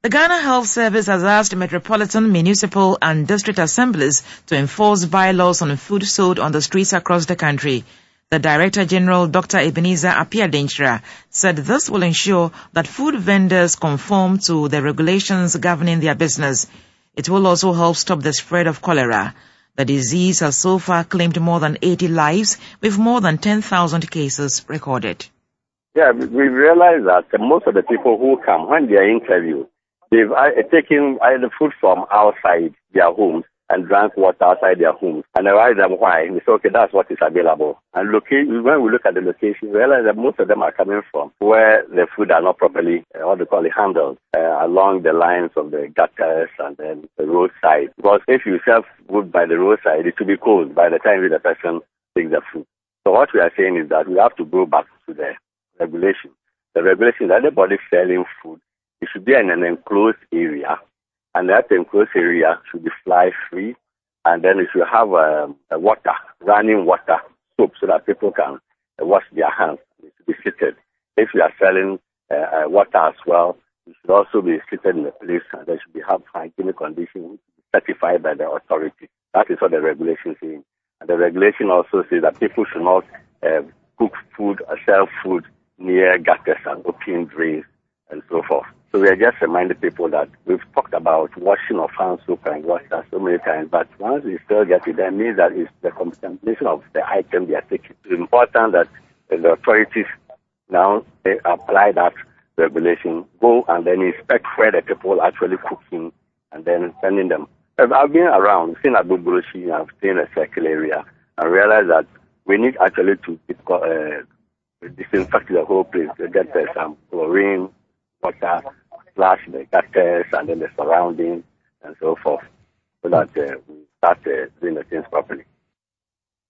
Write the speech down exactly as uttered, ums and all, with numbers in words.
The Ghana Health Service has asked metropolitan, municipal and district assemblies to enforce bylaws on food sold on the streets across the country. The Director General, Doctor Ebenezer Appiah-Dankyira, said this will ensure that food vendors conform to the regulations governing their business. It will also help stop the spread of cholera. The disease has so far claimed more than eighty lives, with more than ten thousand cases recorded. Yeah, we realize that most of the people who come, when they are interviewed, they've taken either food from outside their homes and drank water outside their homes. And I ask them why. We say, okay, that's what is available. And loca- when we look at the location, we realize that most of them are coming from where the food are not properly, uh, what they call it, handled, uh, along the lines of the gutters and then the roadside. Because if you sell food by the roadside, it will be cold by the time the person takes the food. So what we are saying is that we have to go back to the regulation. The regulation is that anybody selling food, it should be in an enclosed area, and that enclosed area should be fly-free, and then it should have a, a water, running water, soap, so that people can uh, wash their hands. It should be seated. If you are selling uh, uh, water as well, it should also be seated in a place, and there should be have hygienic conditions certified by the authority. That is what the regulation says. And the regulation also says that people should not uh, cook food or sell food near gutters and open drains and so forth. So we are just reminding people that we've talked about washing of hands, soap and water so many times, but once we still get it, that means that it's the contamination of the item they are taking. It's important that the authorities now they apply that regulation, go and then inspect where the people are actually cooking and then sending them. I've been around, seen at Bubulushi, I've seen a circle area, and realized that we need actually to uh, disinfect the whole place, to get uh, some chlorine, water, flush the gutters and then the surroundings and so forth, so that uh, we start uh, doing the things properly.